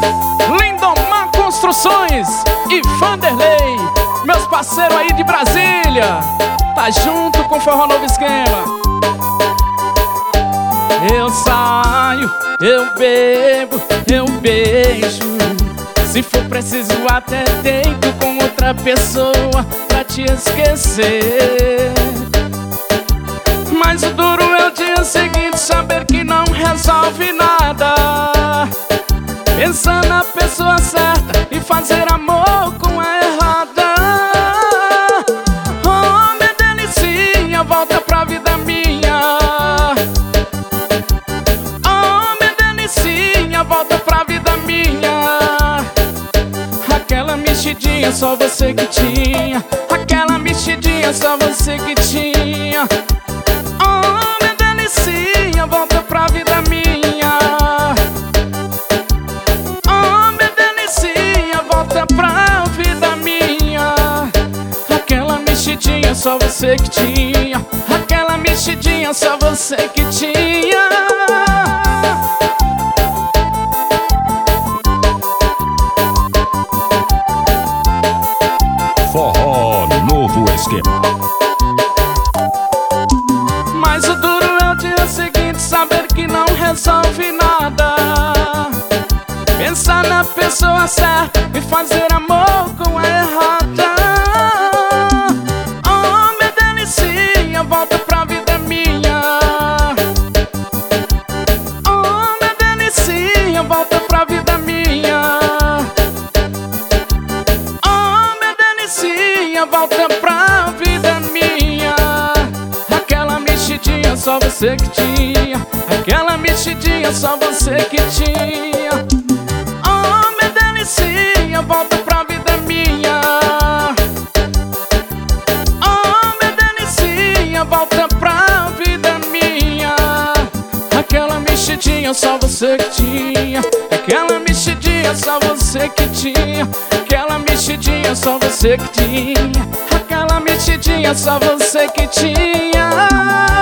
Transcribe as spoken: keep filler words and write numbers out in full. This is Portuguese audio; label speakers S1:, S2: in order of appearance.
S1: Lindomar Construções e Vanderlei, meus parceiros aí de Brasília, tá junto com Forró Novo Esquema. Eu saio, eu bebo, eu beijo, se for preciso até deito com outra pessoa pra te esquecer. Mas o duro é o dia seguinte saber que não resolve nada, pensar na pessoa certa e fazer amor com a errada. Oh, minha delicinha, volta pra vida minha. Oh, minha delicinha, volta pra vida minha. Aquela mexidinha só você que tinha, aquela mexidinha só você que tinha. Oh, minha delicinha, volta pra vida minha. Oh, minha delicinha, volta pra vida minha. Aquela mexidinha só você que tinha, aquela mexidinha só você que tinha.
S2: Forró Novo Esquema.
S1: Mas o duro é o dia seguinte saber que não resolve nada, pensar na pessoa certa e fazer amor com a errada. Oh, minha delicinha, volta pra vida minha. Oh, minha delicinha, volta pra vida minha. Oh, minha delicinha, volta pra vida minha. Aquela mexidinha só você que tinha, aquela mexidinha só você que tinha. Oh, minha delicinha, volta pra vida minha. Oh, minha delicinha, volta pra vida minha. Aquela mexidinha só você que tinha, aquela mexidinha só você que tinha, aquela mexidinha só você que tinha, aquela mexidinha só você que tinha.